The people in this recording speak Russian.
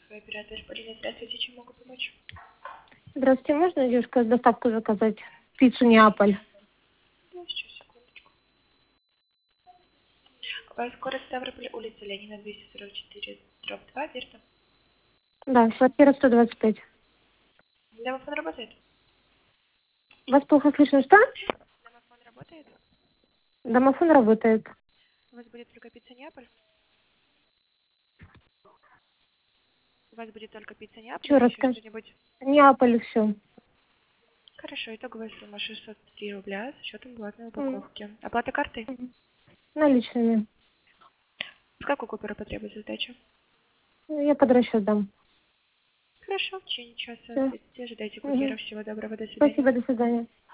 Твой оператор Полина, здравствуйте, чем могу помочь? Здравствуйте, можно девушка доставку заказать? Пиццу Неаполь. Да, сейчас, секундочку. Город Ставрополь, улица Ленина, 244, дробь 2, верно? Да, квартира 125. Домофон работает? Вас плохо слышно, что? Домофон работает? Домофон работает. У вас будет только пицца Неаполь? У вас будет только пицца Неаполь Еще или раз еще скажи. что-нибудь? Неаполь все. Хорошо, итоговая сумма 603 рубля с учетом платной упаковки. Оплата картой? Наличными. С какой купюры потребуется сдача? Я под расчет дам. Хорошо, в течение часа Все. ожидайте курьера. Всего доброго, до свидания. Спасибо, до свидания.